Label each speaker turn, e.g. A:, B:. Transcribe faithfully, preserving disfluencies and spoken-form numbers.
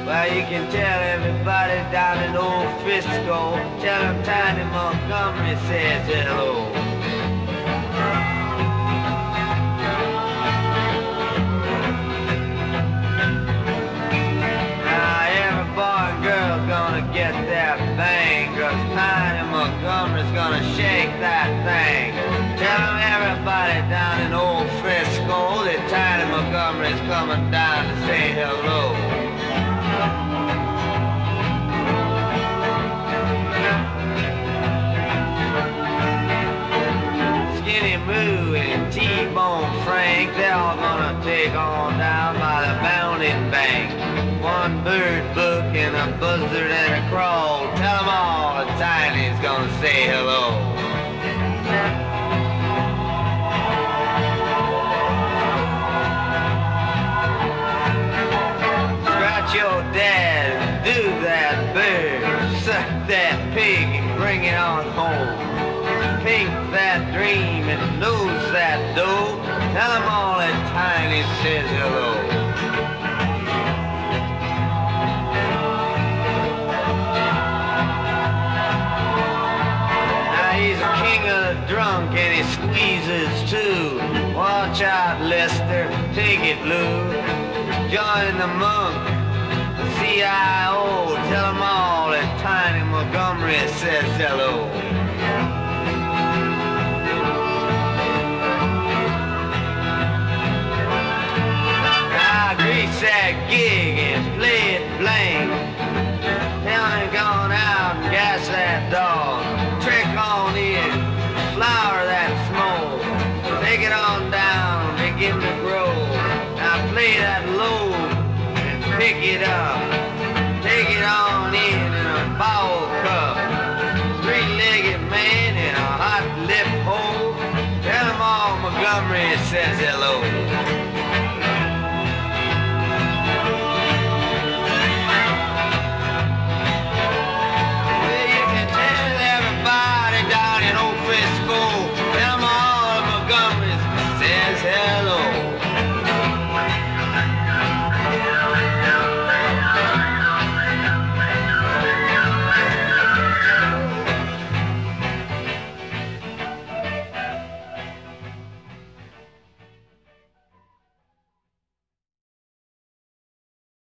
A: Well, you can tell everybody down in old Frisco. Tell them Tiny Montgomery says hello. Now every boy and girl gonna get their bang, 'cause Tiny Montgomery's gonna shake that thing. Tell them everybody down in old Frisco that Tiny Montgomery's coming down to say hello. Skinny Moo and T-Bone Frank, they're all gonna take on down by the Mountain Bank. One bird book and a buzzard and a crow. Tell them all that Tiny's gonna say hello. Scratch your dad and do that bird. Suck that pig and bring it on home. Pink that dream and nose that dough. Tell them all that Tiny says hello. Now he's a king of the drunk and he squeezes too. Watch out, Lester, take it, Lou. Join the monk, the C I O. Tell them all that Tiny Montgomery says hello. Grease that gig and play it blank. Tell him gone out and gas that dog. Trick on in, flower that smoke. Take it on down, begin to grow. Now play that low and pick it up. Take it on in in a bowl cup. Three-legged man in a hot lip hole. Tell him all Montgomery says hello.